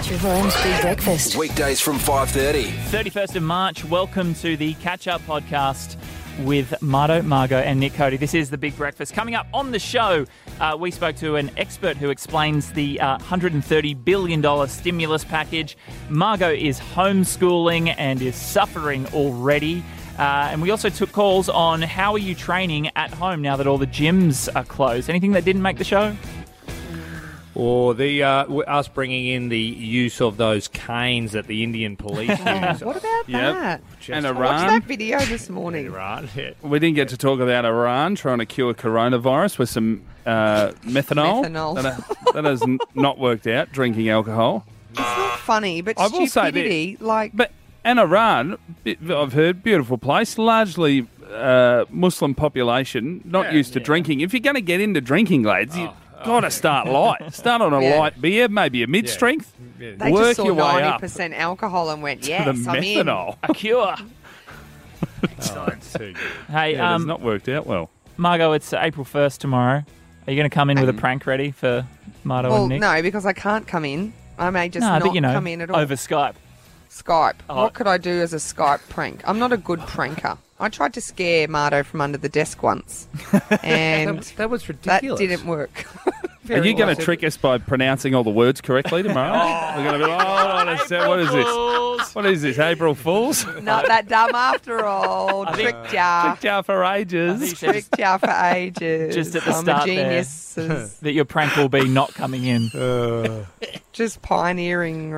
Triple M's Big Breakfast. Weekdays from 5:30. 31st of March, welcome to the Catch-Up Podcast with Marto, Margot and Nick Cody. This is the Big Breakfast. Coming up on the show, we spoke to an expert who explains the $130 billion stimulus package. Margot is homeschooling and is suffering already. And we also took calls on how are you training at home now that all the gyms are closed. Anything that didn't make the show? Or us bringing in the use of those canes that the Indian police use. What about that? And I Iran. watched that video this morning. Iran, yeah. We didn't get to talk about Iran trying to cure coronavirus with some methanol. That has not worked out, drinking alcohol. It's not funny, but I will say stupidity, And Iran, I've heard, beautiful place, largely Muslim population, not used to drinking. If you're going to get into drinking, lads, you've got to start light. Start on a light beer, maybe a mid-strength. Yeah. they Work just saw your way up 90% alcohol and went, to yes, the I'm in. methanol. A cure. It's too good. Hey, Yeah, it's not worked out well. Margot, it's April 1st tomorrow. Are you going to come in with a prank ready for Marto Well, and Nick? no, because I can't come in. I may just No, not but you know, come in at all. over Skype. Skype. Oh. What could I do as a Skype prank? I'm not a good pranker. I tried to scare Marto from under the desk once, and That was that ridiculous. didn't work. Are you going to trick us by pronouncing all the words correctly tomorrow? We're going to be what is this? What is this, April Fool's? Not that dumb after all. Tricked ya. Tricked you for ages. Tricked ya for ages. Just at the I'm start a genius. that your prank will be not coming in. Just pioneering.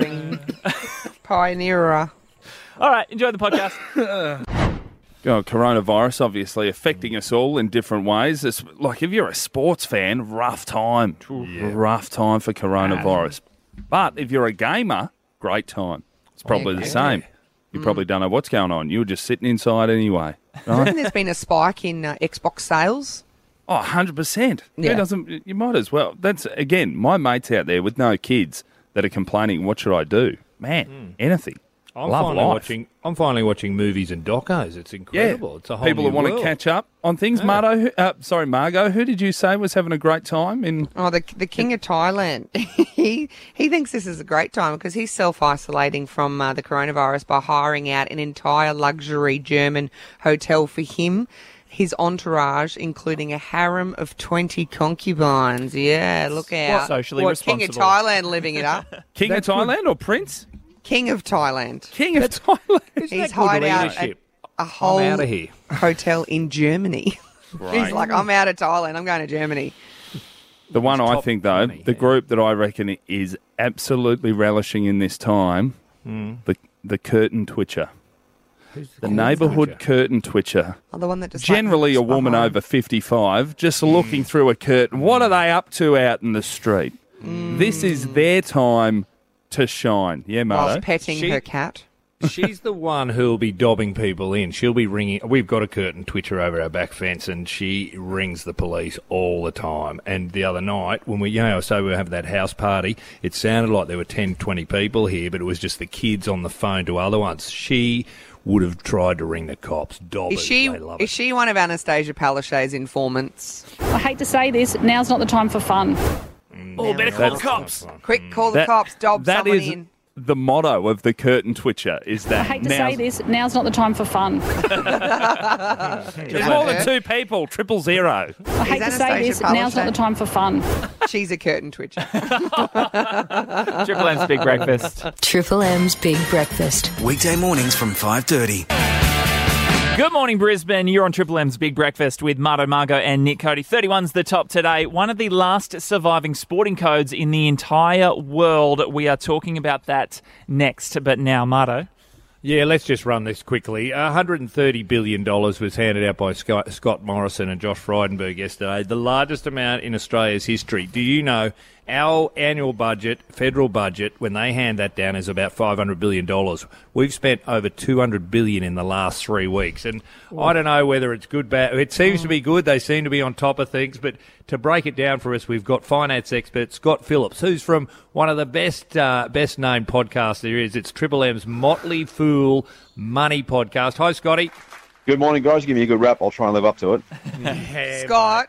Pioneerer. All right, enjoy the podcast. Coronavirus obviously affecting us all in different ways. It's like if you're a sports fan, rough time. Rough time for coronavirus. But if you're a gamer, great time. It's probably the same. You probably don't know what's going on. You were just sitting inside anyway. Do you reckon there's been a spike in Xbox sales? Oh, 100%. Yeah. Who doesn't? You might as well. That's, again, my mates out there with no kids that are complaining, what should I do? Man, anything. I'm Love life. finally watching movies and docos. It's incredible. It's a whole People new that want world. to catch up on things. Margot, who did you say was having a great time in? Oh, the King of Thailand. he thinks this is a great time because he's self-isolating from the coronavirus by hiring out an entire luxury German hotel for him, his entourage, including a harem of 20 concubines. Yeah, look out. Socially King of responsible. Thailand living it up. King of Thailand or Prince? King of Thailand. King of Thailand. He's hired out at leadership? a whole I'm outta here. hotel in Germany. He's like, I'm out of Thailand. I'm going to Germany. The one I top think, though, 20, the group that I reckon is absolutely relishing in this time, the curtain twitcher. The neighbourhood curtain twitcher. Oh, the one that just Generally a like, woman behind. over 55, just looking through a curtain. What are they up to out in the street? This is their time to shine. Yeah, whilst Marto? petting She- her cat. She's the one who'll be dobbing people in. She'll be ringing. We've got a curtain twitcher over our back fence, and she rings the police all the time. And the other night, when we were having that house party, it sounded like there were 10, 20 people here, but it was just the kids on the phone to other ones. She would have tried to ring the cops. Dobbers, they love Is it. she one of Anastasia Palaszczuk's informants? I hate to say this, now's not the time for fun. Oh, better call the cops. Quick, call the cops. Dob that someone is in. the motto of the curtain twitcher is I that hate to say this, now's not the time for fun. There's more than two people, 000. I hate to say Anastasia this, now's not the Palaszczuk? time for fun. She's a curtain twitcher. Triple M's Big Breakfast. Triple M's Big Breakfast. Weekday mornings from 5:30. Good morning, Brisbane. You're on Triple M's Big Breakfast with Marto, Margot and Nick Cody. 31's the top today. One of the last surviving sporting codes in the entire world. We are talking about that next. But now, Marto. Yeah, let's just run this quickly. $130 billion was handed out by Scott Morrison and Josh Frydenberg yesterday, the largest amount in Australia's history. Do you know our annual budget, federal budget, when they hand that down is about $500 billion. We've spent over $200 billion in the last 3 weeks. And I don't know whether it's good, bad. It seems to be good. They seem to be on top of things. But to break it down for us, we've got finance expert Scott Phillips, who's from one of the best named podcasts there is. It's Triple M's Motley Fool Money podcast. Hi, Scotty. Good morning, guys. Give me a good rap. I'll try and live up to it. Scott,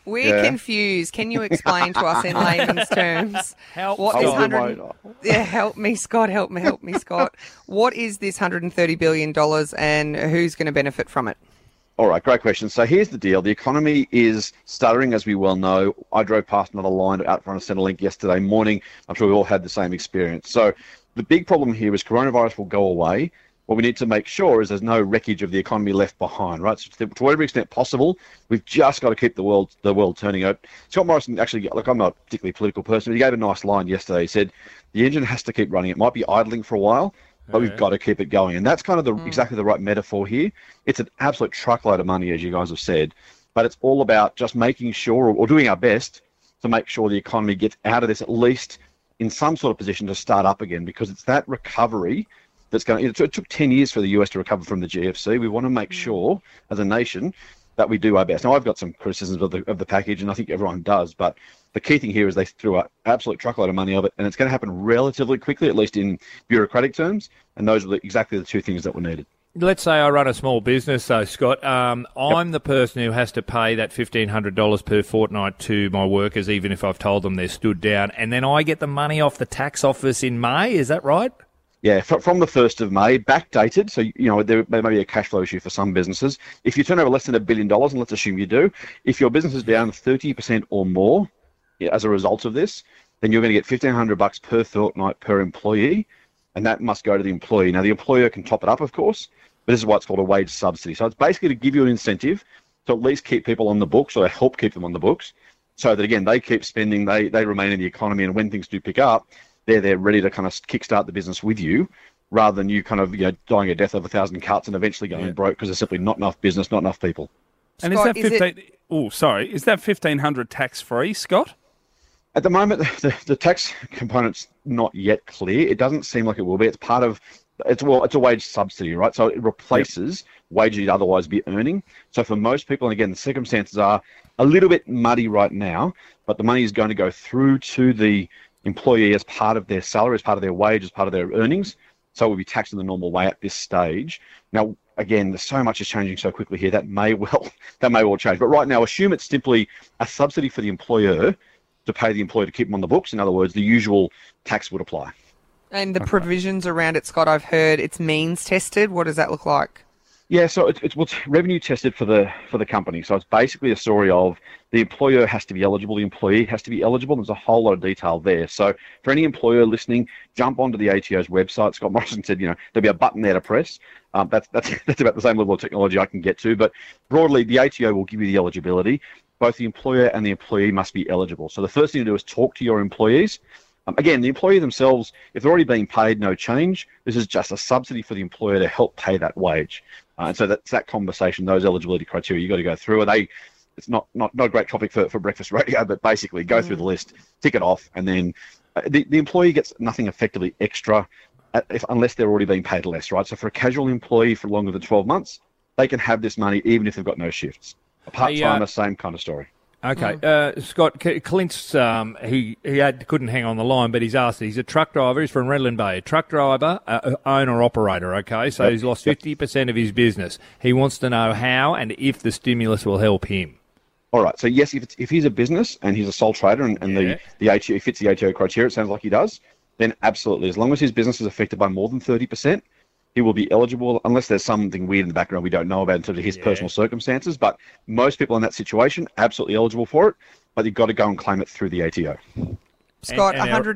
We're confused. Can you explain to us in layman's terms? Help, What is Scott. 100? Yeah, help me, Scott. Help me, Scott. What is this $130 billion and who's going to benefit from it? All right, great question. So here's the deal. The economy is stuttering, as we well know. I drove past another line out front of Centrelink yesterday morning. I'm sure we all had the same experience. So the big problem here is coronavirus will go away. What we need to make sure is there's no wreckage of the economy left behind, right? So to whatever extent possible, we've just got to keep the world turning out. Scott Morrison actually, look, I'm not a particularly political person, but he gave a nice line yesterday. He said, the engine has to keep running. It might be idling for a while, but we've got to keep it going. And that's kind of exactly the right metaphor here. It's an absolute truckload of money, as you guys have said, but it's all about just making sure, or doing our best to make sure the economy gets out of this at least in some sort of position to start up again, because it's that recovery that's going. It took 10 years for the US to recover from the GFC. We want to make sure, as a nation, that we do our best. Now, I've got some criticisms of the package, and I think everyone does, but the key thing here is they threw an absolute truckload of money of it, and it's going to happen relatively quickly, at least in bureaucratic terms, and those are exactly the two things that were needed. Let's say I run a small business, though, Scott. I'm the person who has to pay that $1,500 per fortnight to my workers, even if I've told them they're stood down, and then I get the money off the tax office in May. Is that right? Yeah, from the 1st of May, backdated, so there may be a cash flow issue for some businesses. If you turn over less than $1 billion, and let's assume you do, if your business is down 30% or more as a result of this, then you're going to get $1,500 per fortnight per employee, and that must go to the employee. Now, the employer can top it up, of course, but this is why it's called a wage subsidy. So it's basically to give you an incentive to at least keep people on the books, or help keep them on the books, so that, again, they keep spending, they remain in the economy, and when things do pick up, they're ready to kind of kickstart the business with you, rather than you kind of dying a death of 1,000 cuts and eventually going broke because there's simply not enough business, not enough people. And Scott, is that 15? Oh, sorry, is that 1,500 tax free, Scott? At the moment, the tax component's not yet clear. It doesn't seem like it will be. It's part of it's a wage subsidy, right? So it replaces wages you'd otherwise be earning. So for most people, and again, the circumstances are a little bit muddy right now, but the money is going to go through to the employee as part of their salary, as part of their wage, as part of their earnings. So it will be taxed in the normal way at this stage. Now, again, there's so much is changing so quickly here that may well change. But right now, assume it's simply a subsidy for the employer to pay the employer to keep them on the books. In other words, the usual tax would apply. And the provisions around it, Scott, I've heard it's means tested. What does that look like? Yeah, so it's revenue tested for the company. So it's basically a story of the employer has to be eligible, the employee has to be eligible. There's a whole lot of detail there. So for any employer listening, jump onto the ATO's website. Scott Morrison said, there'll be a button there to press. That's about the same level of technology I can get to. But broadly, the ATO will give you the eligibility. Both the employer and the employee must be eligible. So the first thing to do is talk to your employees. Again, the employee themselves, if they're already being paid, no change. This is just a subsidy for the employer to help pay that wage. And so that's that conversation, those eligibility criteria you've got to go through. And it's not a great topic for breakfast radio, but basically go through the list, tick it off, and then the employee gets nothing effectively extra unless they're already being paid less, right? So for a casual employee for longer than 12 months, they can have this money even if they've got no shifts. A part-timer, same kind of story. Okay, Scott, Clint's, he couldn't hang on the line, but he's asked, he's a truck driver, he's from Redland Bay, a truck driver, owner-operator, okay? So he's lost 50% of his business. He wants to know how and if the stimulus will help him. All right, so yes, if he's a business and he's a sole trader and the ATO fits the ATO criteria, it sounds like he does, then absolutely. As long as his business is affected by more than 30%, he will be eligible, unless there's something weird in the background we don't know about in terms of his personal circumstances. But most people in that situation, absolutely eligible for it, but you've got to go and claim it through the ATO. Scott,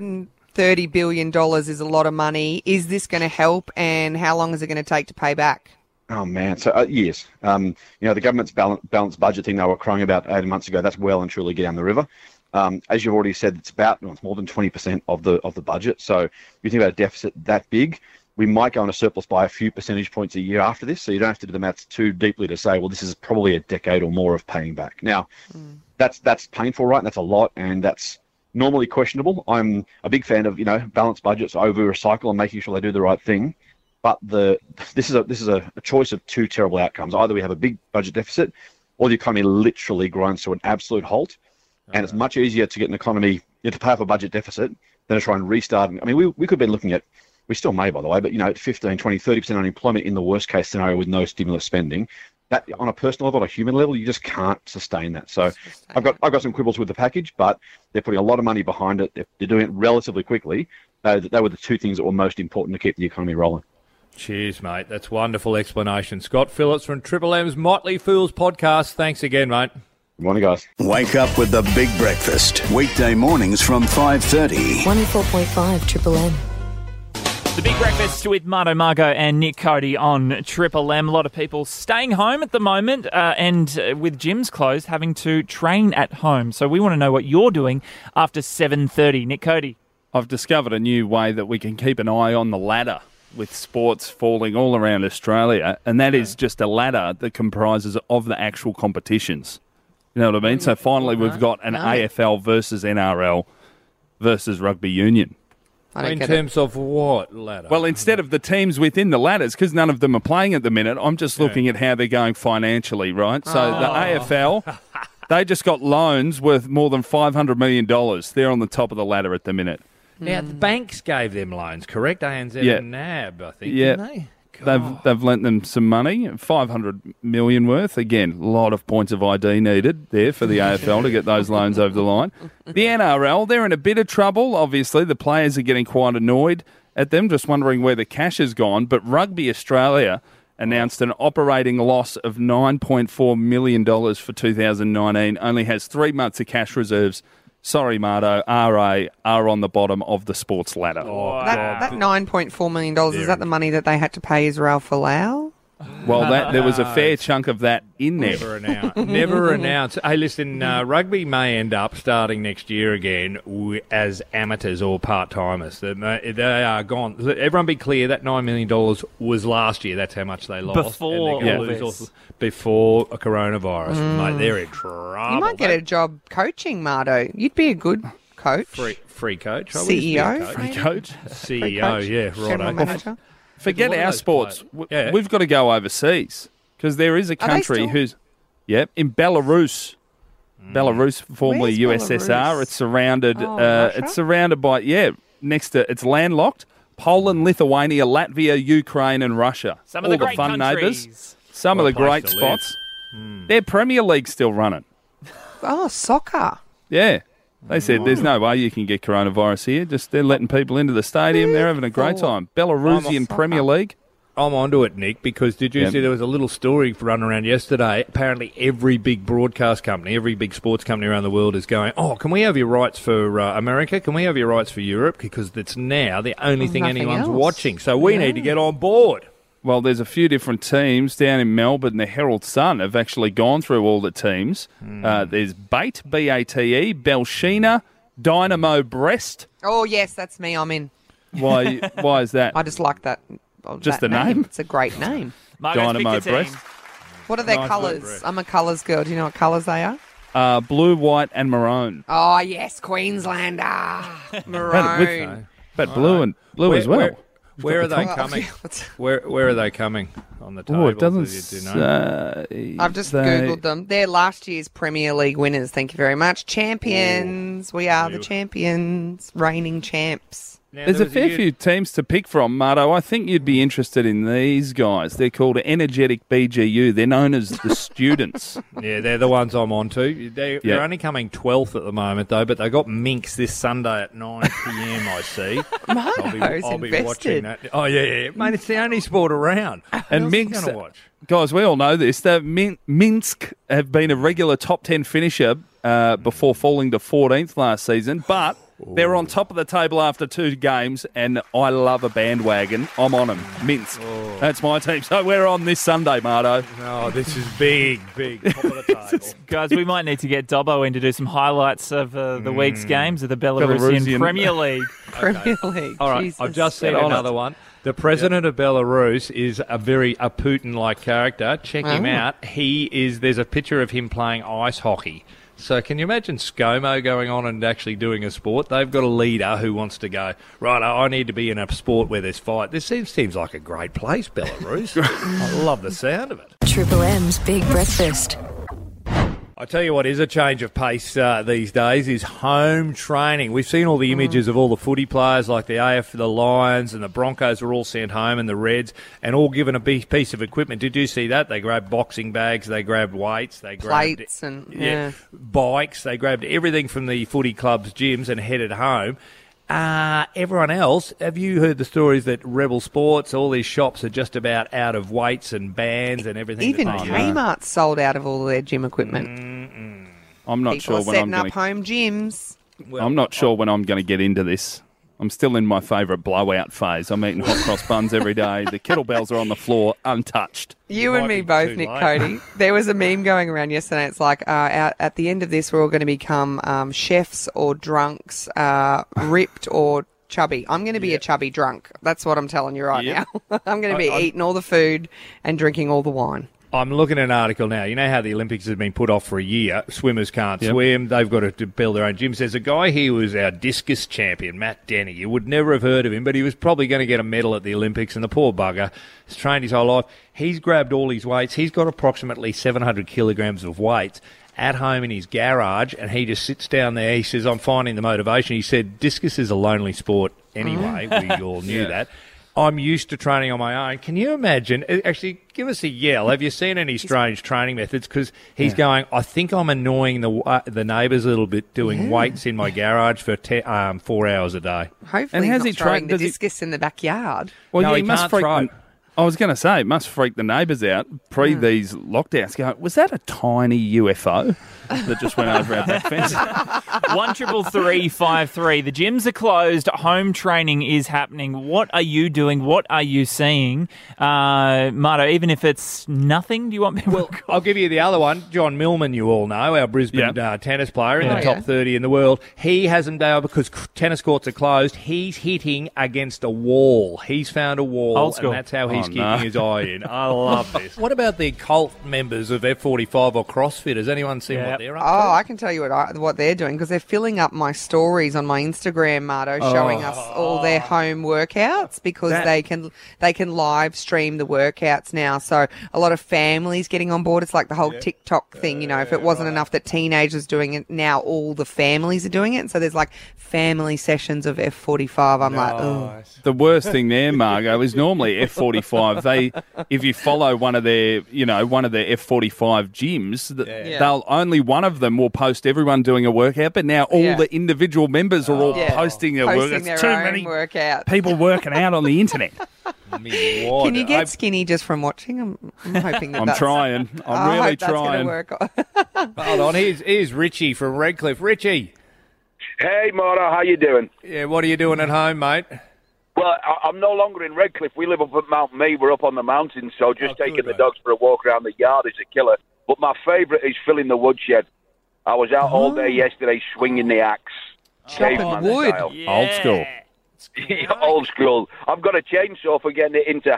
$130 billion is a lot of money. Is this going to help, and how long is it going to take to pay back? Oh, man. So, years. The government's balanced budget thing they were crying about 18 months ago, that's well and truly down the river. As you've already said, it's more than 20% of the budget. So if you think about a deficit that big, we might go on a surplus by a few percentage points a year after this, so you don't have to do the maths too deeply to say, well, this is probably a decade or more of paying back. Now, that's painful, right? And that's a lot, and that's normally questionable. I'm a big fan of, balanced budgets, over-recycle and making sure they do the right thing. But this is a choice of two terrible outcomes. Either we have a big budget deficit, or the economy literally grinds to an absolute halt. And it's much easier to get an economy to pay off a budget deficit than to try and restart. I mean, we could be looking at, we still may, by the way, but 15, 20, 30% unemployment in the worst case scenario with no stimulus spending. that on a personal level, on a human level, you just can't sustain that. So I've got some quibbles with the package, but they're putting a lot of money behind it. They're doing it relatively quickly. They were the two things that were most important to keep the economy rolling. Cheers, mate. That's wonderful explanation. Scott Phillips from Triple M's Motley Fools podcast. Thanks again, mate. Good morning, guys. Wake up with the Big Breakfast. Weekday mornings from 5:30. 104.5 Triple M. The Big Breakfast with Marto, Margo and Nick Cody on Triple M. A lot of people staying home at the moment and with gyms closed, having to train at home. So we want to know what you're doing after 7:30. Nick Cody. I've discovered a new way that we can keep an eye on the ladder with sports falling all around Australia, and that is just a ladder that comprises of the actual competitions. You know what I mean? So finally we've got an AFL versus NRL versus rugby union. In terms of what ladder? Well, instead of the teams within the ladders, because none of them are playing at the minute, I'm just looking at how they're going financially, right? So the AFL, they just got loans worth more than $500 million. They're on the top of the ladder at the minute. Now, the banks gave them loans, correct? ANZ and NAB, I think, didn't they? They've lent them some money, $500 million worth. Again, a lot of points of ID needed there for the AFL to get those loans over the line. The NRL, they're in a bit of trouble. Obviously, the players are getting quite annoyed at them, just wondering where the cash has gone. But Rugby Australia announced an operating loss of $9.4 million for 2019, only has 3 months of cash reserves. Sorry, Marto, RA are on the bottom of the sports ladder. That $9.4 million, is that the money that they had to pay Israel Folau? Well, there was a fair chunk of that in there. Never announced. Hey, listen, rugby may end up starting next year again as amateurs or part-timers. They are gone. Everyone be clear, that $9 million was last year. That's how much they lost. Before a coronavirus. Mate, they're in trouble. You might get a job coaching, Marto. You'd be a good coach. Free coach. CEO. Free coach. CEO, yeah, General right. manager. Forget our sports. We've got to go overseas because there is a country who's, in Belarus. Belarus, formerly Where's USSR. Belarus? It's surrounded. Russia? It's surrounded by next to. It's landlocked. Poland, Lithuania, Latvia, Ukraine, and Russia. Some of the all great fun countries. neighbours. Some of the great place to live. spots. Their Premier League's still running. Oh, soccer. Yeah. They said there's no way you can get coronavirus here. Just they're letting people into the stadium. They're having a great time. Belarusian Premier League. I'm onto it, Nick, because did you see there was a little story running around yesterday? Apparently every big broadcast company, every big sports company around the world is going, can we have your rights for America? Can we have your rights for Europe? Because it's now the only thing anyone's watching. So we need to get on board. Well, there's a few different teams down in Melbourne. The Herald Sun have actually gone through all the teams. There's BATE, B-A-T-E, Belshina, Dynamo Brest. Oh, yes, that's me. I'm in. Why is that? I just like that. Just that the name? It's a great name. Dynamo Brest. What are their colours? I'm a colours girl. Do you know what colours they are? Blue, white and maroon. Oh, yes, Queenslander. Maroon. But blue as well. Where are they coming? Where are they coming on the table? Oh, it doesn't I've just Googled them. They're last year's Premier League winners. Thank you very much. Champions. We are the champions. Reigning champs. Now, There's a fair few teams to pick from, Marto. I think you'd be interested in these guys. They're called Energetic BGU. They're known as the Students. Yeah, they're the ones I'm on to. They're only coming 12th at the moment, though, but they got Minx this Sunday at 9 p.m, I see. I'll be watching that. Oh, yeah. Mate, it's the only sport around. And Minx, going to watch? Guys, we all know this. Minsk have been a regular top 10 finisher before falling to 14th last season, but they're on top of the table after 2 games, and I love a bandwagon. I'm on them. Minsk. That's my team. So we're on this Sunday, Marto. Oh, this is big. Top of the table. Guys, we might need to get Dobbo in to do some highlights of the week's games of the Belarusian Premier League. Premier League. All right, Jesus. I've just seen another one. The president of Belarus is a Putin-like character. Check him out. There's a picture of him playing ice hockey. So can you imagine ScoMo going on and actually doing a sport? They've got a leader who wants to go, right, I need to be in a sport where there's fight. This seems like a great place, Belarus. I love the sound of it. Triple M's Big Breakfast. I tell you what is a change of pace these days is home training. We've seen all the images of all the footy players like the AF, the Lions and the Broncos were all sent home and the Reds and all given a piece of equipment. Did you see that? They grabbed boxing bags, they grabbed weights, they grabbed Plates and bikes, they grabbed everything from the footy club's gyms and headed home. Everyone else, have you heard the stories that Rebel Sports, all these shops are just about out of weights and bands and everything? Even Kmart's sold out of all of their gym equipment. I'm not People sure are when setting I'm up going home gyms. I'm not sure when I'm going to get into this. I'm still in my favourite blowout phase. I'm eating hot cross buns every day. The kettlebells are on the floor, untouched. You and me both, Nick Cody. There was a meme going around yesterday. It's like, at the end of this, we're all going to become chefs or drunks, ripped or chubby. I'm going to be a chubby drunk. That's what I'm telling you right now. I'm going to be eating all the food and drinking all the wine. I'm looking at an article now. You know how the Olympics have been put off for a year? Swimmers can't swim. They've got to build their own gyms. There's a guy here who was our discus champion, Matt Denny. You would never have heard of him, but he was probably going to get a medal at the Olympics, and the poor bugger has trained his whole life. He's grabbed all his weights. He's got approximately 700 kilograms of weights at home in his garage, and he just sits down there. He says, I'm finding the motivation. He said, discus is a lonely sport anyway. We all knew that. I'm used to training on my own. Can you imagine? Actually, give us a yell. Have you seen any strange training methods? Because he's going, I think I'm annoying the neighbours a little bit doing weights in my garage for 4 hours a day. Hopefully he's not throwing the discus in the backyard. Well, No, he must freak throw. I was going to say, it must freak the neighbours out pre these lockdowns. Going, was that a tiny UFO that just went over our back fence? 133353. The gyms are closed. Home training is happening. What are you doing? What are you seeing? Marto, even if it's nothing, do you want people to I'll give you the other one. John Millman, you all know, our Brisbane tennis player in the top 30 in the world. He hasn't been able, because tennis courts are closed, he's hitting against a wall. He's found a wall, Old school. and that's how he's kicking his eye in. I love this. What about the cult members of F45 or CrossFit? Has anyone seen what they're up to? Oh, I can tell you what they're doing, because they're filling up my stories on my Instagram, Marto, showing us all their home workouts, because they can live stream the workouts now. So a lot of families getting on board. It's like the whole TikTok thing, you know. If it wasn't enough that teenagers doing it, now all the families are doing it. And so there's like family sessions of F45. I'm like, oh. The worst thing there, Margot, is normally F45. If you follow one of their F45 gyms, they'll only one of them will post everyone doing a workout. But now all the individual members are all posting their workouts. Their Too own many workouts. people working out on the internet. Can you get skinny just from watching? I'm hoping that I'm trying. I'm I really hope that's trying. going to work. Hold on, here's Richie from Redcliffe. Richie. Hey, Marto, how you doing? Yeah, what are you doing at home, mate? Well, I'm no longer in Redcliffe. We live up at Mount Mee. We're up on the mountain, so just taking the dogs for a walk around the yard is a killer. But my favourite is filling the woodshed. I was out all day yesterday swinging the axe. Chopping wood. Style. Old school. Old school. I've got a chainsaw for getting it into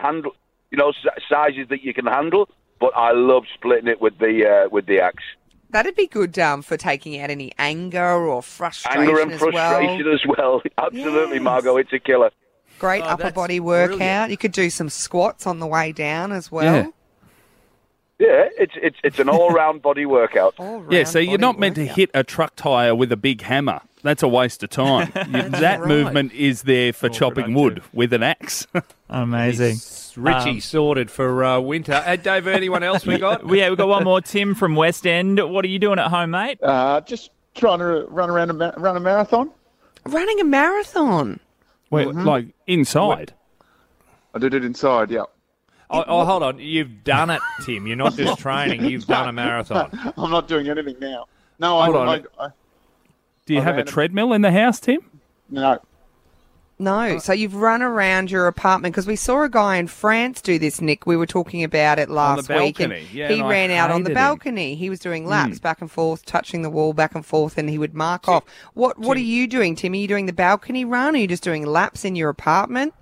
sizes that you can handle, but I love splitting it with the axe. That'd be good for taking out any anger or frustration Anger and as frustration as well. Absolutely, Margot. It's a killer. Great upper body workout. Brilliant. You could do some squats on the way down as well. Yeah, it's an all-round body workout. So you're not meant to hit a truck tyre with a big hammer. That's a waste of time. That movement is there for chopping wood with an axe. Amazing. Richie sorted for winter. Dave, anyone else we got? We've got one more. Tim from West End. What are you doing at home, mate? Just trying to run a marathon. Running a marathon? Wait, like inside? I did it inside, yeah. Oh, hold on. You've done it, Tim. You're not just training. You've done a marathon. I'm not doing anything now. No, Hold on. Do you have a treadmill in the house, Tim? No. No. So you've run around your apartment, because we saw a guy in France do this, Nick. We were talking about it last week. And he ran out on the balcony. He was doing laps back and forth, touching the wall back and forth, and he would mark off. What are you doing, Tim? Are you doing the balcony run? Or are you just doing laps in your apartment?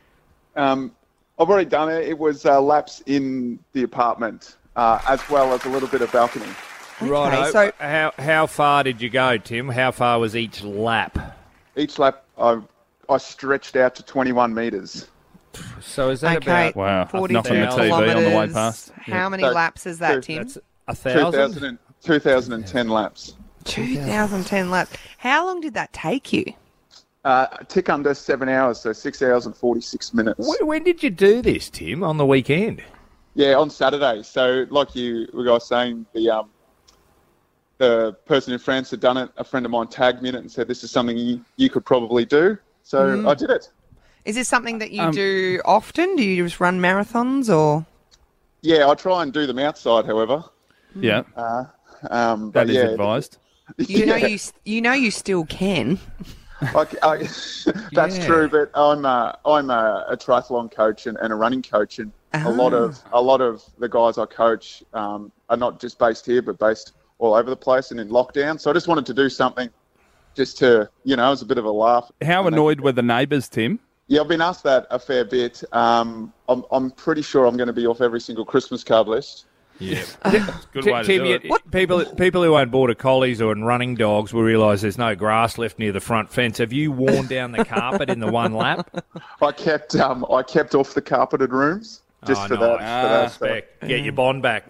I've already done it. It was laps in the apartment, as well as a little bit of balcony. Right. So how far did you go, Tim? How far was each lap? Each lap, I stretched out to 21 metres. So is that about 40 knocking the TV on the way past? How many laps is that, Tim? That's 1,000? 2010 laps. 2010 laps. How long did that take you? A tick under 7 hours, so 6 hours and 46 minutes. When did you do this, Tim? On the weekend? Yeah, on Saturday. So, like you guys saying, the person in France had done it. A friend of mine tagged me in it and said, "This is something you could probably do." So I did it. Is this something that you do often? Do you just run marathons or? Yeah, I try and do them outside. However, Yeah. but That is yeah, advised. You know you still can. That's true, but I'm a triathlon coach and a running coach, and a lot of the guys I coach are not just based here, but based all over the place and in lockdown. So I just wanted to do something just to, it was a bit of a laugh. How annoyed were the neighbours, Tim? Yeah, I've been asked that a fair bit. I'm pretty sure I'm going to be off every single Christmas card list. Yeah. Good way to do it. People who own border collies or running dogs will realise there's no grass left near the front fence. Have you worn down the carpet in the one lap? I kept off the carpeted rooms just for that. Get your bond back.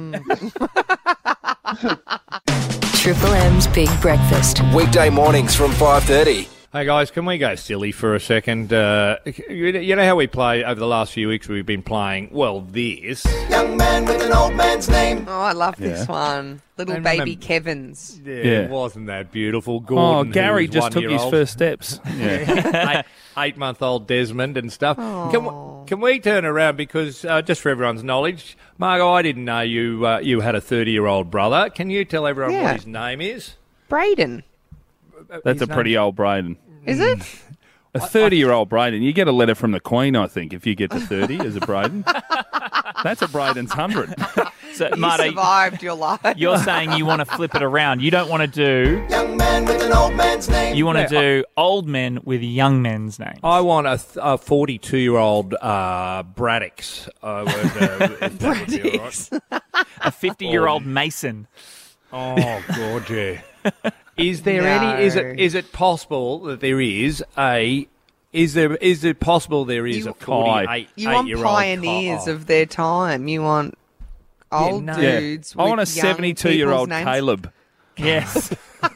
Triple M's Big Breakfast. Weekday mornings from 5:30. Hey guys, can we go silly for a second? You know how we play over the last few weeks? We've been playing, this. Young man with an old man's name. Oh, I love this one. Little baby Kevin's. Yeah, wasn't that beautiful? Gordon, Gary who's just took his 1-year-old. first steps. Yeah. 8-month-old Desmond and stuff. Can we turn around because, just for everyone's knowledge, Margo, I didn't know you had a 30-year-old brother. Can you tell everyone what his name is? Braden. That's a pretty old Braden. Is it? A 30-year-old Braden. You get a letter from the Queen, I think, if you get to 30 as a Braden. That's a Braden's 100. So, You Marty, survived your life. you're saying you want to flip it around. You don't want to do... Young man with an old man's name. You want to do old men with young men's names. I want a 42-year-old Braddocks. If that would be all right. A 50-year-old Mason. Oh, God, yeah. Is there any? Is it possible that there is a? Is it possible there is a 48-year-old? You want pioneers of their time. You want old dudes. I want a with young 72-year-old people's names. Caleb. Yes.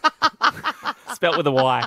Spelt with a Y.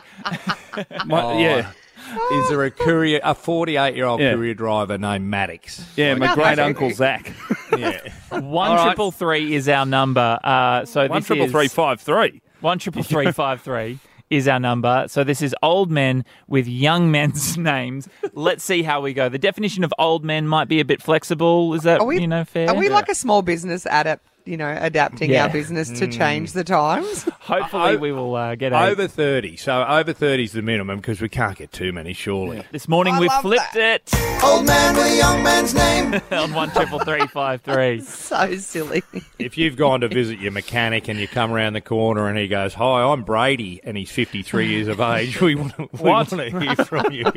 Yeah. Is there a 48-year-old courier driver named Maddox? Yeah, my great uncle Zach. Yeah. 1-333 is our number. So this is 1-33353. 1-33353 is our number. So this is old men with young men's names. Let's see how we go. The definition of old men might be a bit flexible. Is that fair? Are we like a small business adapting our business to change the times? Hopefully we will get over 30. So over 30 is the minimum because we can't get too many, surely. This morning we flipped it. Old man with a young man's name. On 1-33353. So silly. If you've gone to visit your mechanic and you come around the corner and he goes, "Hi, I'm Brady," and he's 53 years of age, we want to hear from you.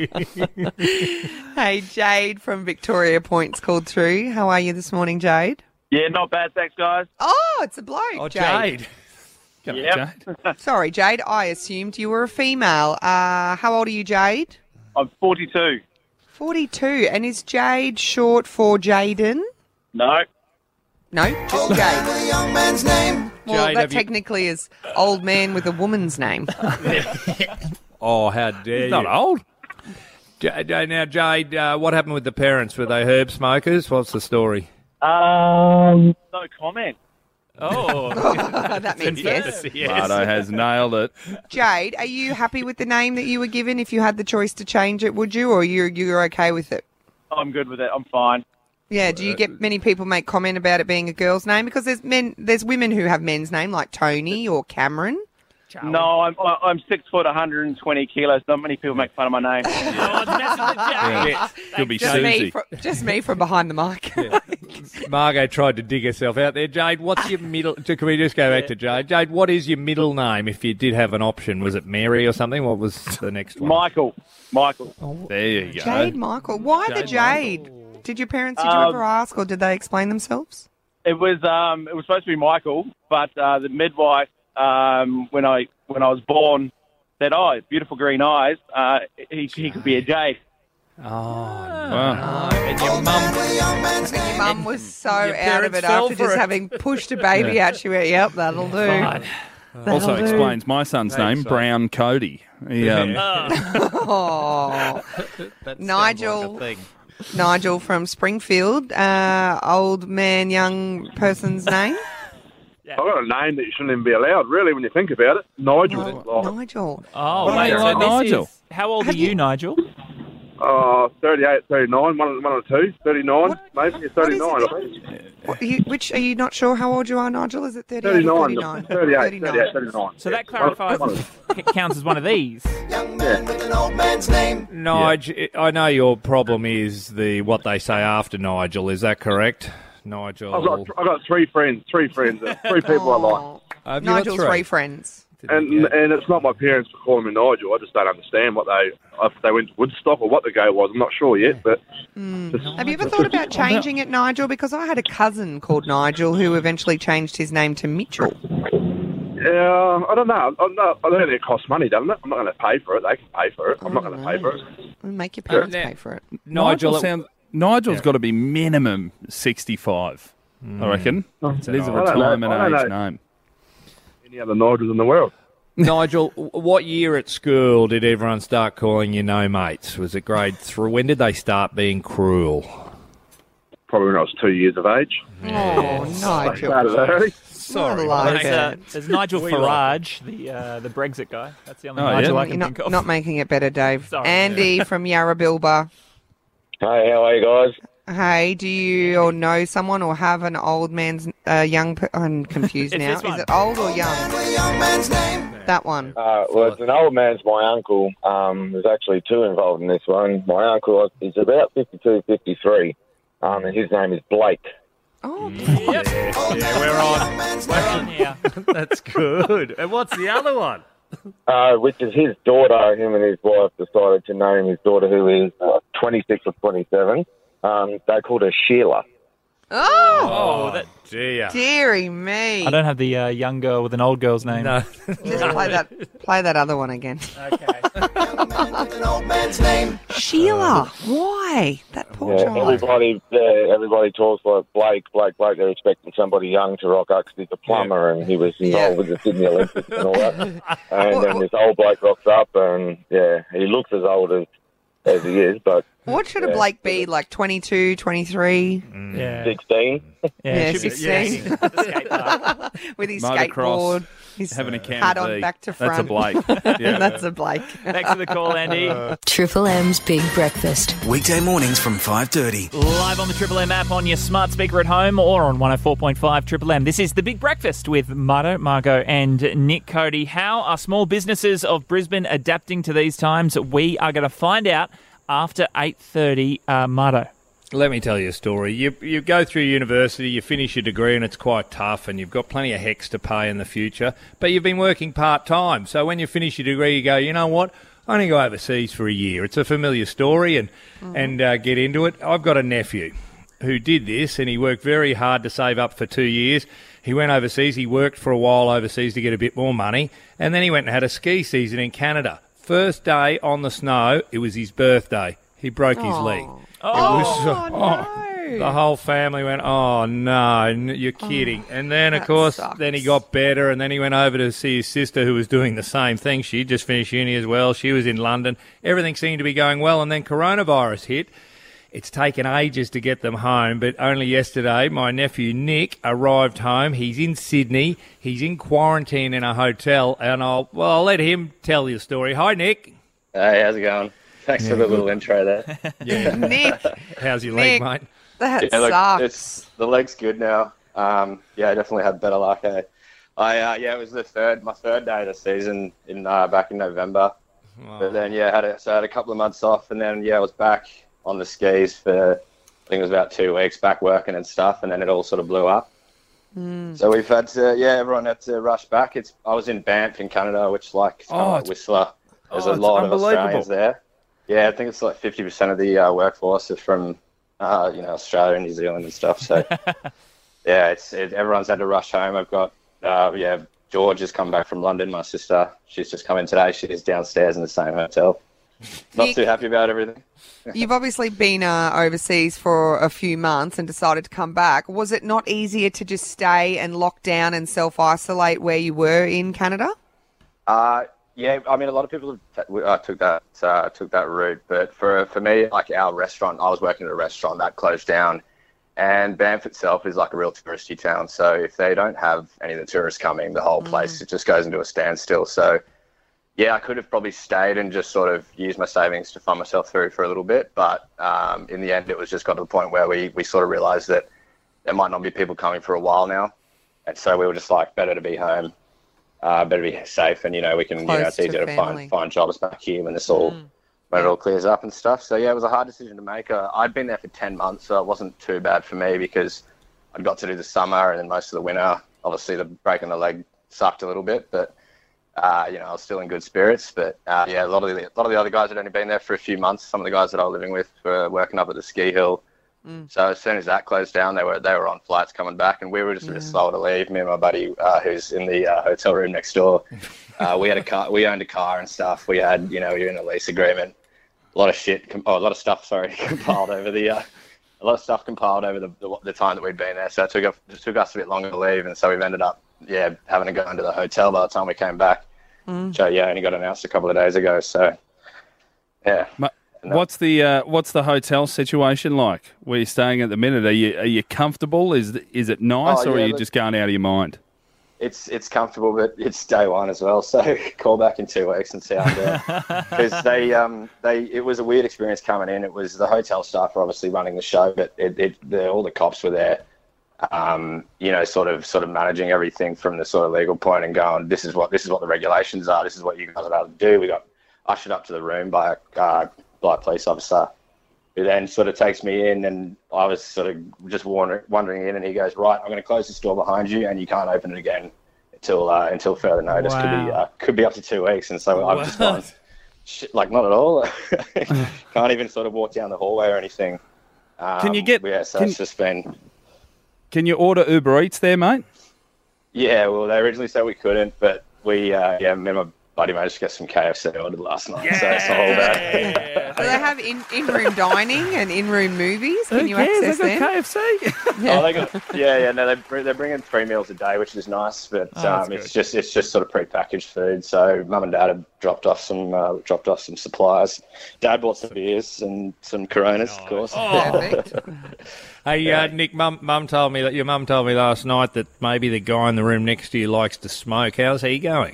Hey, Jade from Victoria Point's called through. How are you this morning, Jade? Yeah, not bad, thanks, guys. Oh, it's a bloke, Oh, Jade. Yep. Sorry, Jade, I assumed you were a female. How old are you, Jade? I'm 42. 42. And is Jade short for Jaden? No. No, just Jade. With a young man's name. Well, Jade, that technically is old man with a woman's name. Oh, how dare you. Not old. Now, Jade, what happened with the parents? Were they herb smokers? What's the story? No comment. Oh. That means yes. Mardo has nailed it. Jade, are you happy with the name that you were given? If you had the choice to change it, would you? Or you're okay with it? I'm good with it. I'm fine. Yeah, do you get many people make comment about it being a girl's name? Because there's women who have men's name, like Tony or Cameron. No, I'm 6 foot, 120 kilos. Not many people make fun of my name. Could be Just Susie. me from behind the mic. Margot tried to dig herself out there. Jade, what's your middle... Can we just go back to Jade? Jade, what is your middle name if you did have an option? Was it Mary or something? What was the next one? Michael. There you go. Jade Michael. Why the Jade? Did you ever ask, or did they explain themselves? It was supposed to be Michael, but the midwife, when I was born, said, "Oh, beautiful green eyes. He could be a Jade." Wow. And your mum... Young man's Your name. mum was so Your out of parents it fell after for just it. having pushed a baby out. She went, yep, that'll do. Fine. Also That'll do. explains my son's name, so. Brown Cody. He, Oh. That Nigel. sounds like a thing. Nigel from Springfield, old man, young person's name. I've got a name that you shouldn't even be allowed, really, when you think about it. Nigel. Nigel. Oh, What mate, do you so like, this Nigel? is... How old are you, Nigel? 38, 39, one or two. 39, maybe. Yeah, 39, I think. Which are you not sure how old you are, Nigel? Is it 38 or 39. 39? 38, 39. So that clarifies, counts as one of these. Young man with an old man's name. Nigel, I know your problem is what they say after Nigel. Is that correct, Nigel? I've got three friends. Three people I like. Oh, Have you got Nigel's three friends. And it's not my parents for calling me Nigel. I just don't understand if they went to Woodstock or what the go was. I'm not sure yet, but... Have you ever thought about changing it, Nigel? Because I had a cousin called Nigel who eventually changed his name to Mitchell. Yeah, I don't know. I don't think it costs money, doesn't it? I'm not going to pay for it. They can pay for it. I'm not going to pay for it. Make your parents pay for it. Nigel's got to be minimum 65, I reckon. It is a retirement age name. Any other Nigels in the world? Nigel, what year at school did everyone start calling you no mates? Was it grade 3? When did they start being cruel? Probably when I was 2 years of age. Oh, Nigel. Sorry, I like mate. it. There's Nigel We Farage, the Brexit guy. That's the only Oh, Nigel yeah? I can You're think of. not making it better, Dave. Sorry. Andy from Yarrabilba. Hey, how are you guys? Hey, do you or know someone or have an old man's I'm confused It's now. this one. Is it old or young? With a young man's name. That one. Well, it's an old man's my uncle. There's actually two involved in this one. My uncle is about 52, 53, and his name is Blake. Oh, Yeah, we're on. We're on here. That's good. And what's the other one? Which is his daughter. Him and his wife decided to name his daughter, who is 26 or 27. They called her Sheila. Oh, that, dear. Deary me. I don't have the young girl with an old girl's name. No. Just play that other one again. Okay. Young man with an old man's name. Sheila. Why? That poor child. Everybody talks like Blake. They're expecting somebody young to rock up because he's a plumber and he was involved with the Sydney Olympics and all that. And then this old bloke rocks up and, he looks as old as he is, but... What should a Blake be? Like 22, 23? Yeah. 16? Yeah, should be 16. With his Motocross, skateboard. His having a can hat of on tea. back to front. That's a Blake. Yeah. That's a Blake. Thanks for the call, Andy. Triple M's Big Breakfast. Weekday mornings from 5:30. Live on the Triple M app on your smart speaker at home or on 104.5 Triple M. This is the Big Breakfast with Marto, Margot and Nick Cody. How are small businesses of Brisbane adapting to these times? We are going to find out after 8:30, Marto. Let me tell you a story. You go through university, you finish your degree, and it's quite tough, and you've got plenty of HECS to pay in the future, but you've been working part-time. So when you finish your degree, you go, you know what, I'm going to go overseas for a year. It's a familiar story, and get into it. I've got a nephew who did this, and he worked very hard to save up for 2 years. He went overseas. He worked for a while overseas to get a bit more money, and then he went and had a ski season in Canada. First day on the snow, it was his birthday. He broke his leg. The whole family went, oh, no, you're kidding. And then, of course, then he got better, and then he went over to see his sister who was doing the same thing. She just finished uni as well. She was in London. Everything seemed to be going well, and then coronavirus hit. It's taken ages to get them home, but only yesterday my nephew Nick arrived home. He's in Sydney. He's in quarantine in a hotel, and I'll let him tell you the story. Hi, Nick. Hey, how's it going? Thanks for the little intro there. Yeah. Nick. How's your leg, mate? That sucks. The leg's good now. I definitely had better luck. It was my third day of the season back in November. Wow. But then I had a couple of months off, and then I was back on the skis for I think it was about 2 weeks, back working and stuff, and then it all sort of blew up. So we've had to everyone had to rush back. I was in Banff in Canada, which is like Whistler. There's a lot of Australians there. Yeah, I think it's like 50% of the workforce is from Australia and New Zealand and stuff. So everyone's had to rush home. I've got George has come back from London. My sister, she's just come in today. She's downstairs in the same hotel. not too happy about everything. You've obviously been overseas for a few months and decided to come back. Was it not easier to just stay and lock down and self-isolate where you were in Canada? Yeah, I mean, a lot of people took that route, but for me, like our restaurant, I was working at a restaurant that closed down, and Banff itself is like a real touristy town. So if they don't have any of the tourists coming, the whole place it just goes into a standstill. So yeah, I could have probably stayed and just sort of used my savings to fund myself through for a little bit, but in the end, it was just got to the point where we sort of realised that there might not be people coming for a while now, and so we were just like, better to be home. Better be safe, and we can. It's easier to find jobs back here when when it all clears up and stuff. So yeah, it was a hard decision to make. I'd been there for 10 months, so it wasn't too bad for me because I'd got to do the summer and then most of the winter. Obviously, the breaking the leg sucked a little bit, but I was still in good spirits. But yeah, a lot of the other guys had only been there for a few months. Some of the guys that I was living with were working up at the ski hill. So as soon as that closed down, they were on flights coming back, and we were just a bit slow to leave. Me and my buddy, who's in the hotel room next door, we had a car. We owned a car and stuff. We had, we were in a lease agreement. A lot of stuff compiled over the time that we'd been there. So it took us a bit longer to leave, and so we've ended up having to go into the hotel by the time we came back. So only got announced a couple of days ago. So yeah. What's the hotel situation like? Where you're staying at the minute? Are you comfortable? Is it nice, or are you just going out of your mind? It's comfortable, but it's day one as well. So call back in 2 weeks and see how I'm doing. Because it was a weird experience coming in. It was the hotel staff were obviously running the show, but all the cops were there. Sort of managing everything from the sort of legal point and going, this is what the regulations are. This is what you guys are allowed to do. We got ushered up to the room by a police officer, who then sort of takes me in, and I was sort of just wandering in, and he goes, right, I'm going to close this door behind you, and you can't open it again until further notice. Wow. Could be up to 2 weeks, and so I've just gone, shit, like not at all. Can't even sort of walk down the hallway or anything. Can you get? Yeah, so it's just been. Can you order Uber Eats there, mate? Yeah, well, they originally said we couldn't, but we, me and my buddy managed to get some KFC ordered last night, so it's not all bad. Do they have in-room dining and in-room movies? Can you access them? KFC. Yeah. Oh, they got, no, they're bringing 3 meals a day, which is nice, but it's just sort of pre-packaged food. So mum and dad have dropped off some supplies. Dad bought some beers and some Coronas, of course. Hey, Nick, your mum told me last night that maybe the guy in the room next to you likes to smoke. How's he going?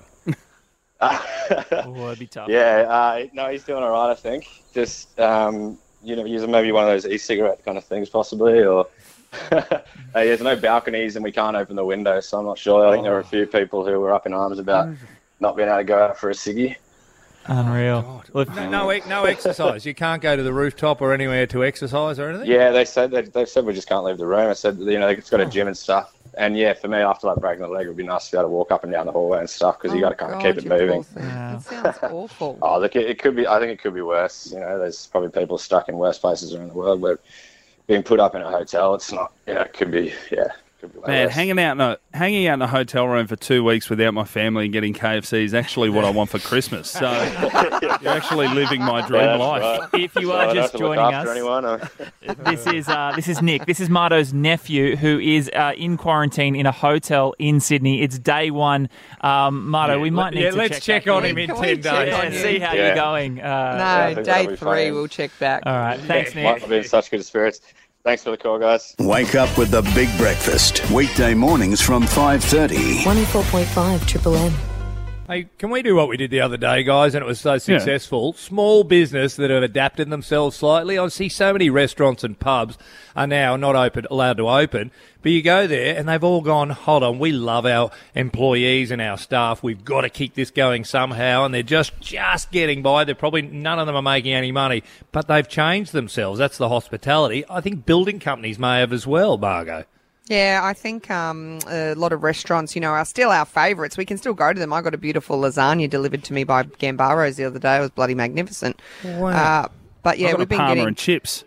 That'd be tough. Yeah, no, he's doing all right, I think. Just, using maybe one of those e-cigarette kind of things, possibly, or there's no balconies and we can't open the window, so I'm not sure. I think there were a few people who were up in arms about not being able to go out for a ciggy. Unreal. No exercise. You can't go to the rooftop or anywhere to exercise or anything? Yeah, they said we just can't leave the room. I said, it's got a gym and stuff. And yeah, for me, after like breaking the leg, it would be nice to be able to walk up and down the hallway and stuff because you got to kind of keep it moving. That sounds awful. Oh, look, it could be. I think it could be worse. There's probably people stuck in worse places around the world where being put up in a hotel, it's not. It could be. Yeah. Man, hanging out in a hotel room for 2 weeks without my family and getting KFC is actually what I want for Christmas. So you're actually living my dream life. Right. If you are just joining us, this is Nick. This is Marto's nephew who is in quarantine in a hotel in Sydney. It's day one. Marto, we might need to let's check on him in 10 days and see how you're going. No, day 3 we'll check back. All right, thanks, Nick. Might not be in such good spirits. Thanks for the call, guys. Wake up with the Big Breakfast. Weekday mornings from 5:30. 104.5 Triple M. Hey, can we do what we did the other day, guys, and it was so successful? Small business that have adapted themselves slightly. I see so many restaurants and pubs are now not allowed to open, but you go there and they've all gone, hold on, we love our employees and our staff. We've got to keep this going somehow, and they're just getting by. They're probably, none of them are making any money, but they've changed themselves. That's the hospitality. I think building companies may have as well, Margot. Yeah, I think a lot of restaurants, are still our favourites. We can still go to them. I got a beautiful lasagna delivered to me by Gambaro's the other day. It was bloody magnificent. Wow. But yeah, we've been getting Parma and chips.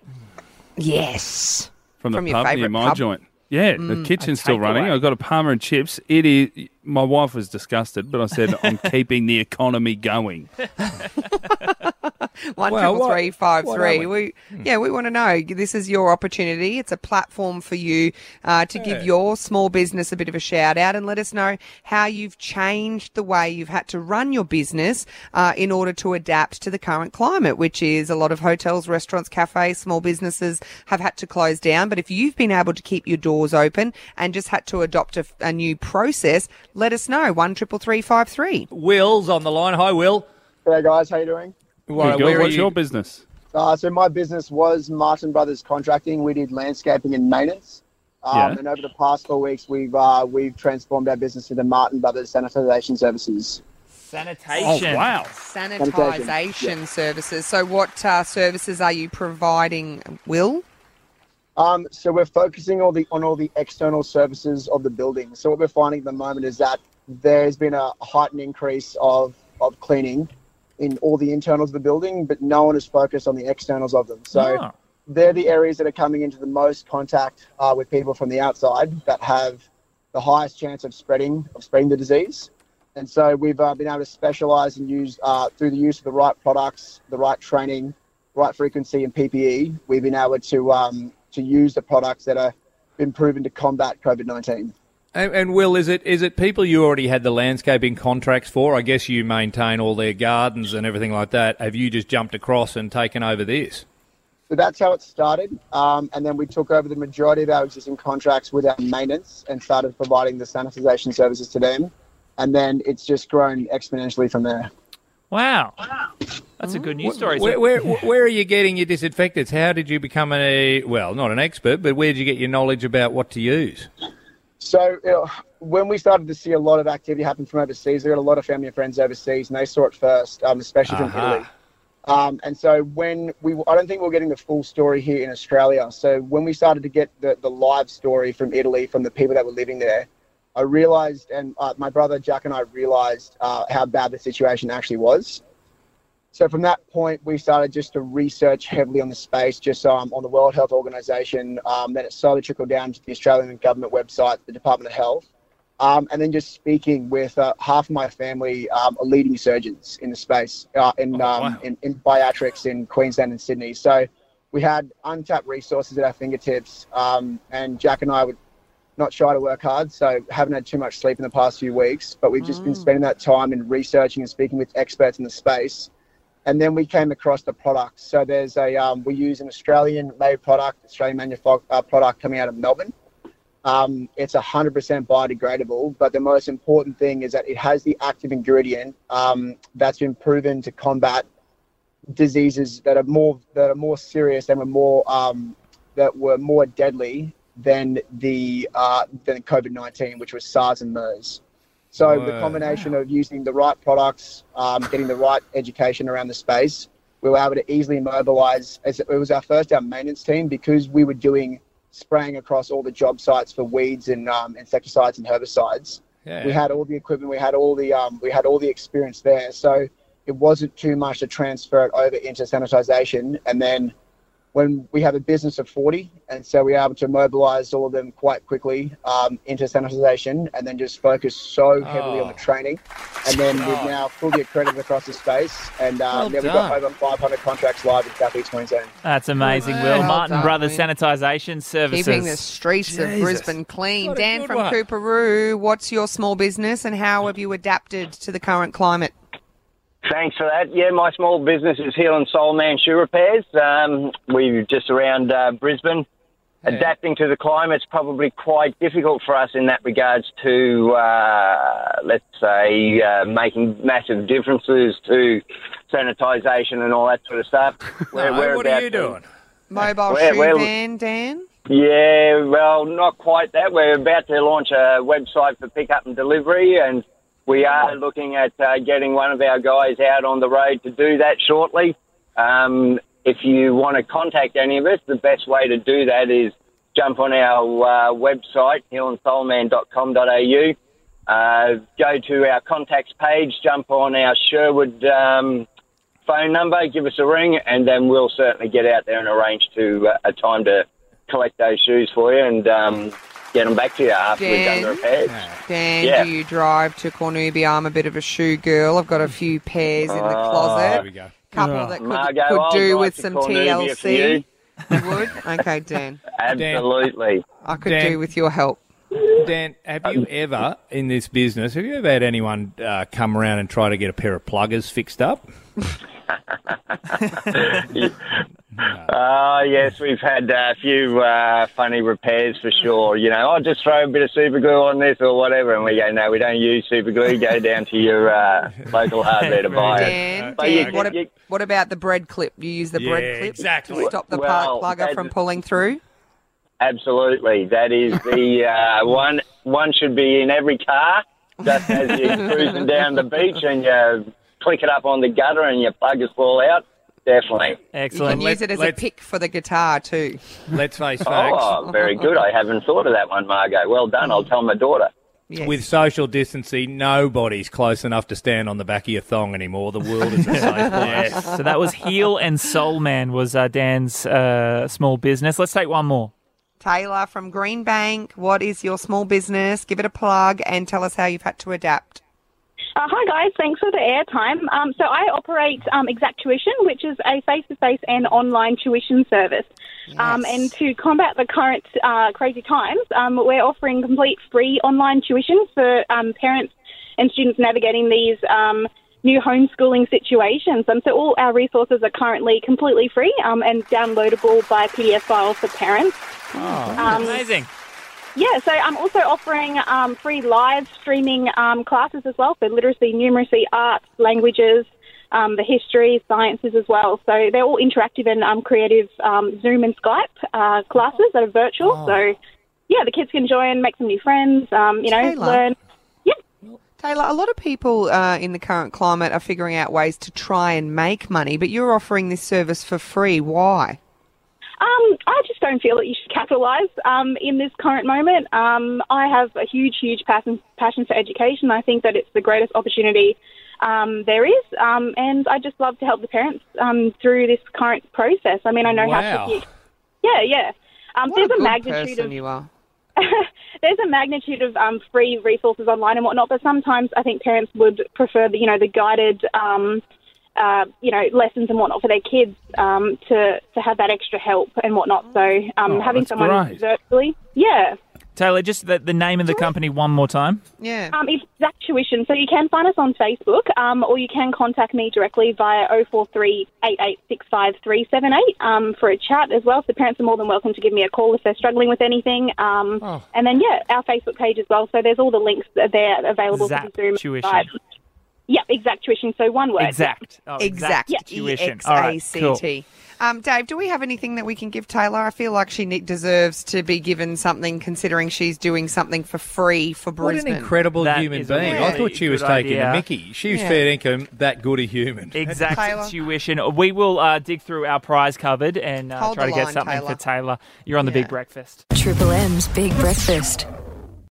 Yes. From the your pub favourite near my pub? joint. Yeah, the kitchen's still running. I've got a Parma and chips. It is. My wife was disgusted, but I said I'm keeping the economy going. 13353. We want to know. This is your opportunity. It's a platform for you to give your small business a bit of a shout out and let us know how you've changed the way you've had to run your business in order to adapt to the current climate, which is a lot of hotels, restaurants, cafes, small businesses have had to close down. But if you've been able to keep your doors open and just had to adopt a new process, let us know. 13353. Will's on the line. Hi, Will. Hey guys, how you doing? What's your business? So my business was Martin Brothers Contracting. We did landscaping and maintenance. And over the past 4 weeks, we've transformed our business into Martin Brothers Sanitisation Services. Sanitation. Oh, wow. Sanitisation services. So what services are you providing, Will? So we're focusing on all the external services of the building. So what we're finding at the moment is that there's been a heightened increase of cleaning in all the internals of the building, but no one is focused on the externals of them. So they're the areas that are coming into the most contact with people from the outside that have the highest chance of spreading the disease. And so we've been able to specialise and use through the use of the right products, the right training, right frequency and PPE. We've been able to use the products that have been proven to combat COVID-19. And Will, is it people you already had the landscaping contracts for? I guess you maintain all their gardens and everything like that. Have you just jumped across and taken over this? So that's how it started. And then we took over the majority of our existing contracts with our maintenance and started providing the sanitisation services to them. And then it's just grown exponentially from there. Wow. That's a good news story. Where are you getting your disinfectants? How did you become not an expert, but where did you get your knowledge about what to use? So when we started to see a lot of activity happen from overseas, we got a lot of family and friends overseas, and they saw it first, especially from Italy. And so I don't think we're getting the full story here in Australia. So when we started to get the live story from Italy, from the people that were living there, I realised, and my brother Jack and I realised how bad the situation actually was. So from that point, we started just to research heavily on the space, just on the World Health Organization. Then it slowly trickled down to the Australian government website, the Department of Health. And then just speaking with half of my family are leading surgeons in the space, in bariatrics in Queensland and Sydney. So we had untapped resources at our fingertips. And Jack and I would not shy to work hard, so haven't had too much sleep in the past few weeks. But we've just been spending that time in researching and speaking with experts in the space. And then we came across the products. So there's we use an Australian-made product, Australian manufactured product coming out of Melbourne. It's 100% biodegradable, but the most important thing is that it has the active ingredient that's been proven to combat diseases that are more serious and were more deadly than than COVID-19, which was SARS and MERS. So the combination of using the right products, getting the right education around the space, we were able to easily mobilise. It was our maintenance team, because we were doing spraying across all the job sites for weeds and insecticides and herbicides. Yeah. We had all the equipment, we had all the experience there. So it wasn't too much to transfer it over into sanitisation. And then when we have a business of 40, and so we were able to mobilise all of them quite quickly into sanitisation, and then just focus so heavily on the training. And then we've now fully accredited across the space, and then we've got over 500 contracts live in South East Queensland. That's amazing, Will. Martin Brothers Sanitisation Services. Keeping the streets of Brisbane clean. Dan from Cooperoo, what's your small business and how have you adapted to the current climate? Thanks for that. Yeah, my small business is Heel and Soul Man Shoe Repairs. We're just around Brisbane. Yeah. Adapting to the climate's probably quite difficult for us in that regards to, let's say, making massive differences to sanitisation and all that sort of stuff. What are you doing? Mobile shoe van, Dan? Yeah, well, not quite that. We're about to launch a website for pickup and delivery, and we are looking at getting one of our guys out on the road to do that shortly. If you want to contact any of us, the best way to do that is jump on our website, heelandsoulman.com.au, go to our contacts page, jump on our Sherwood phone number, give us a ring, and then we'll certainly get out there and arrange a time to collect those shoes for you and get them back to you after we've done the repairs. Dan, Yeah. do you drive to Cornubia? I'm a bit of a shoe girl. I've got a few pairs in the closet. There we go. Couple that Margot, could I'll do drive with to some Cornubia for TLC. You would? Okay, Dan. Absolutely. I could Dan. do with your help. Dan, have you ever, in this business, have you ever had anyone come around and try to get a pair of pluggers fixed up? Yes, we've had a few funny repairs for sure. You know, I'll just throw a bit of super glue on this or whatever, and we go, no, we don't use super glue. Go down to your local hardware to buy Dan, it. But you- what about the bread clip? You use the bread clip exactly. to stop the Well, plugger from pulling through? Absolutely. That is the one should be in every car, just as you're cruising down the beach and you click it up on the gutter and your pluggers fall out. Definitely. Excellent. You can use it as a pick for the guitar too. Let's face facts. Oh, very good. I haven't thought of that one, Margot. Well done. I'll tell my daughter. With social distancing, nobody's close enough to stand on the back of your thong anymore. The world is a safe place. Yes. So that was Heel and Soul Man was Dan's small business. Let's take one more. Taylor from Greenbank, what is your small business? Give it a plug and tell us how you've had to adapt. Hi guys, thanks for the airtime. So I operate Exact Tuition, which is a face-to-face and online tuition service. And to combat the current crazy times, we're offering complete free online tuition for parents and students navigating these new homeschooling situations. So all our resources are currently completely free and downloadable by PDF files for parents. Amazing. Yeah, so I'm also offering free live streaming classes as well, so literacy, numeracy, arts, languages, the history, sciences as well. So they're all interactive and creative Zoom and Skype classes that are virtual. So, yeah, the kids can join, make some new friends, Taylor. learn. Taylor, a lot of people in the current climate are figuring out ways to try and make money, but you're offering this service for free. Why? I just don't feel that you should capitalise in this current moment. I have a huge passion for education. I think that it's the greatest opportunity there is, and I just love to help the parents through this current process. I mean, I know how tricky. Yeah. What There's a a good magnitude person of you are. there's a magnitude of free resources online and whatnot, but sometimes I think parents would prefer the guided lessons and whatnot for their kids to have that extra help and whatnot. So having someone great. virtually, yeah. Taylor, just the name of the company one more time. Yeah. It's Exact Tuition. So you can find us on Facebook or you can contact me directly via 043 8865 378 for a chat as well. So parents are more than welcome to give me a call if they're struggling with anything. And then, our Facebook page as well. So there's all the links there available Exact for Zoom. Tuition. Yep, Exact Tuition. So one word. Exact. Oh, Exact. Tuition. All right, EXACT. Dave, do we have anything that we can give Taylor? I feel like she deserves to be given something, considering she's doing something for free for Brisbane. What an incredible That human is a being. really I thought she was good taking idea. the mickey. She was Yeah. fair income, that good a human. Exact Taylor. Tuition. We will dig through our prize cupboard and Hold try the to get line, something Taylor. for Taylor. You're on the Big Breakfast. Triple M's Big Breakfast.